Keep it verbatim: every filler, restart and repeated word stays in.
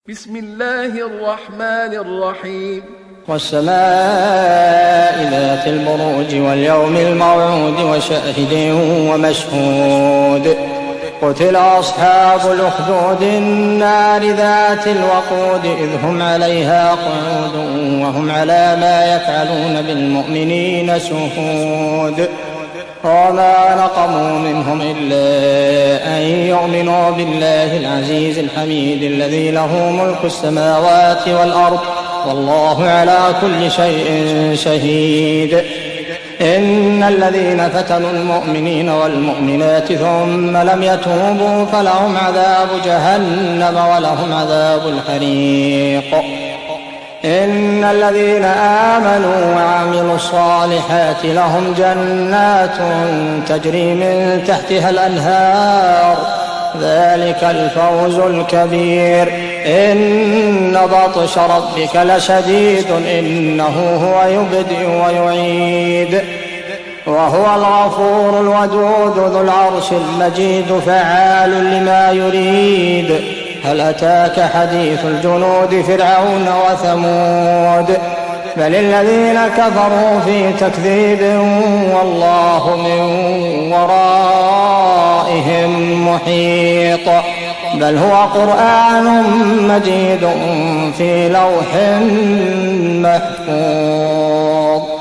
بسم الله الرحمن الرحيم والسماء ذات البروج واليوم الموعود وشاهد ومشهود قتل أصحاب الأخدود النار ذات الوقود إذ هم عليها قعود وهم على ما يفعلون بالمؤمنين شهود وما نقموا منهم إلا أن يؤمنوا بالله العزيز الحميد الذي له ملك السماوات والأرض والله على كل شيء شهيد. إن الذين فتنوا المؤمنين والمؤمنات ثم لم يتوبوا فلهم عذاب جهنم ولهم عذاب الحريق. إن الذين آمنوا وعملوا الصالحات لهم جنات تجري من تحتها الأنهار ذلك الفوز الكبير. إن بطش ربك لشديد إنه هو يبدئ ويعيد وهو الغفور الودود ذو العرش المجيد فعال لما يريد. هل أتاك حديث الجنود فرعون وثمود بل الذين كفروا في تكذيب والله من ورائهم محيط. بل هو قرآن مجيد في لوح محفوظ.